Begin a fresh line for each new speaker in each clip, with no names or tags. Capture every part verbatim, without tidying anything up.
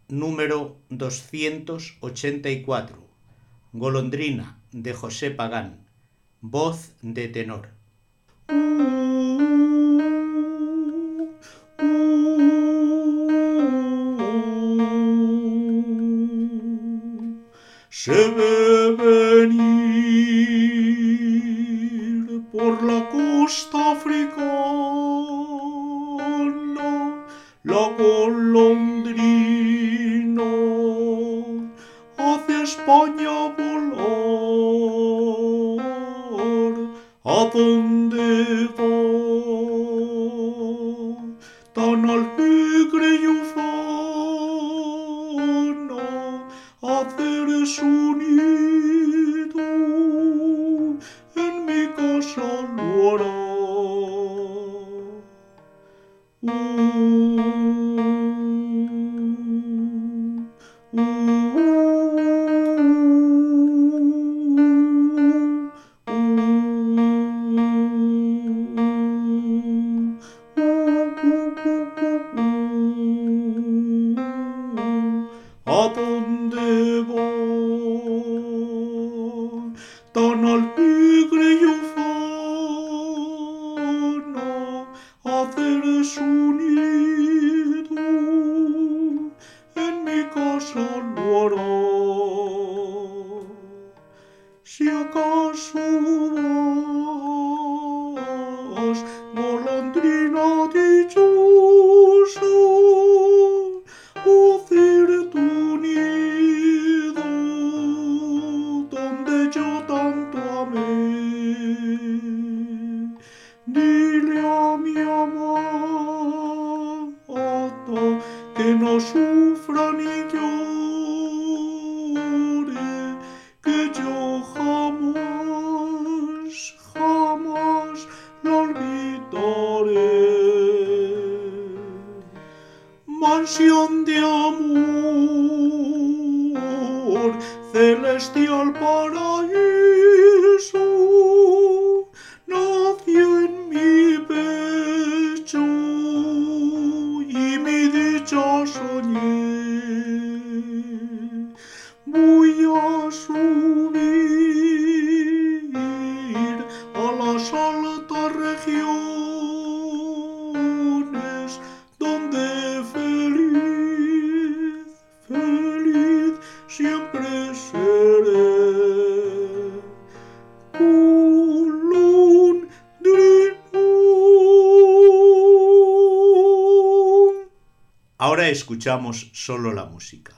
número doscientos ochenta y cuatro, Golondrina, de José Pagán, voz de tenor. Se ve venir por la costa africana la golondrina, hacia España volar. ¿A dónde va? Tan alegre y ufana, a hacer su nido en mi casa lo hará. Uh, uh, ¿A dónde va? Tan alegre y ufana, a hacer su nido en mi casa lo hará. Si acaso vas, golondrina dichosa, a hacer tu nido donde yo tanto amé, dile a mi amada que no sufra ni llore, que yo jamás, jamás la olvidaré. Mansión de amor, celestial paraíso, nació en mi pecho y mi dicha soñé. Voy a subir a las altas regiones, donde feliz, feliz siempre seré. Golondrina. Ahora escuchamos solo la música.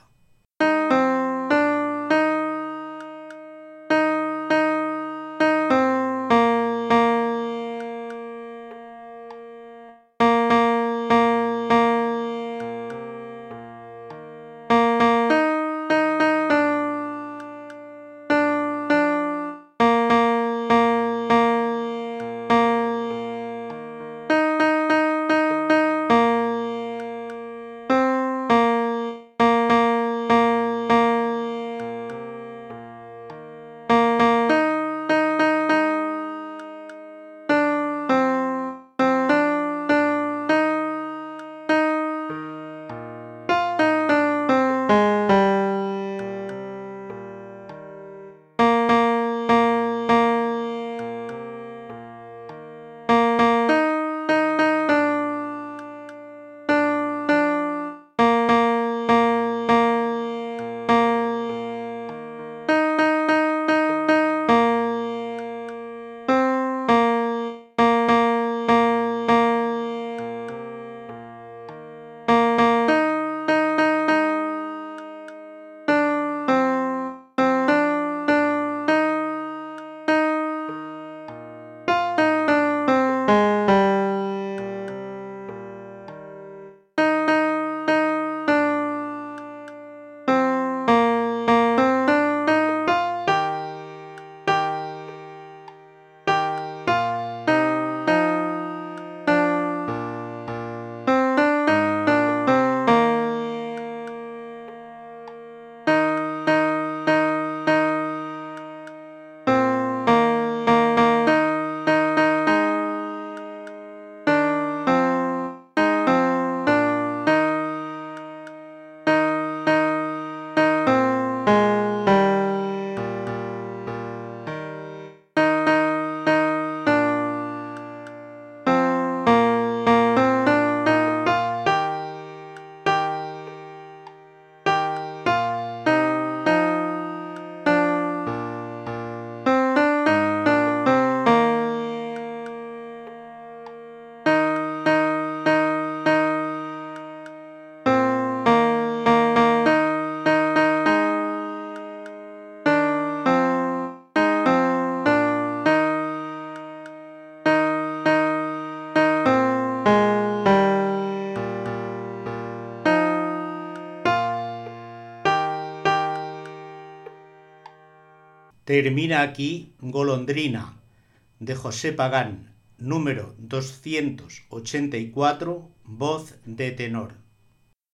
Termina aquí Golondrina, de José Pagán, número doscientos ochenta y cuatro, voz de tenor.